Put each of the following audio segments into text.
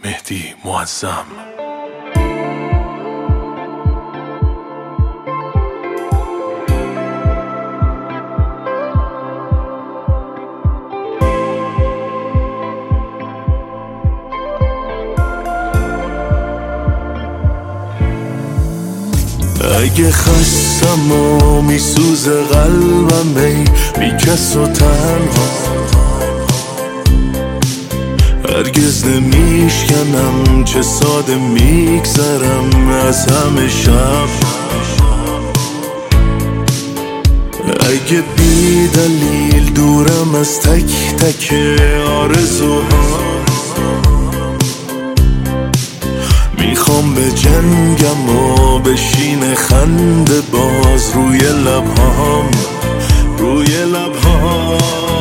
مهدی معظم. اگه خستم و میسوزه قلبم بی کس و تنها، هرگز نمیشکنم چه ساده میگذرم از همه شب. اگه بی دلیل دورم از تک تک آرزوها، میخوام به جنگم و بشین خنده باز روی لبهام، روی لبهام.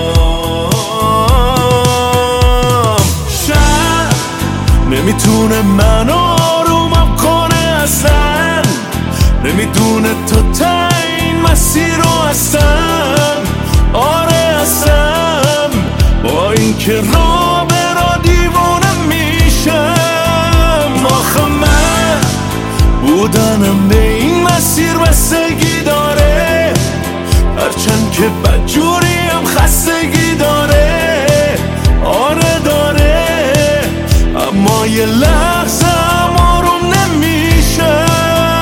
شب نمیتونه منو آرومم کنه اصلا، نمیدونه تو تا این مسیر رو هستم. آره هستم، با این که را به را دیوانم میشم. آخه من بودنم به این مسیر بستگی داره، هرچند که بدجوریم خستگی داره. آره داره، اما یه لحظه هم آروم نمیشن.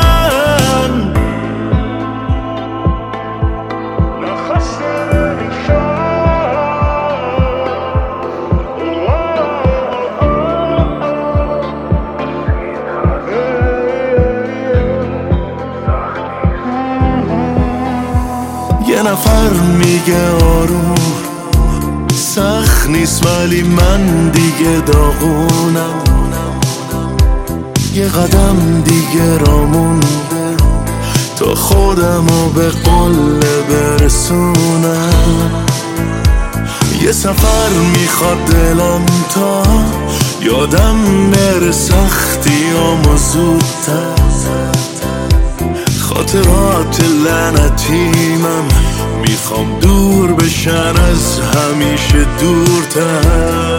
یه نفر میگه آروم سخت نیست، ولی من دیگه داغونم. یه قدم دیگه را مونده تا خودمو به قله برسونم. یه سفر میخواد دلم تا یادم بره سختیامو زودتر. خاطرات لعنتیمم میخوام دور بشن از همیشه دورتر.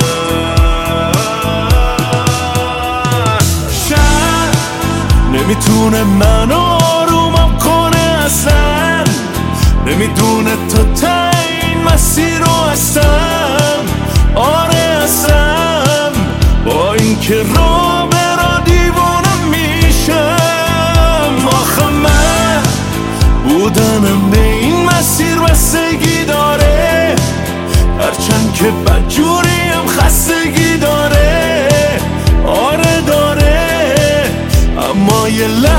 شب نمیتونه منو آرومم کنه اصلا، نمیدونه تو تا این مسیر رو هستم. آره هستم، با این که را به را دیوانم میشم. آخه من بودنم به این مسیر بستگی داره، هرچند که بدجوریم خستگی داره. آره داره، اما یه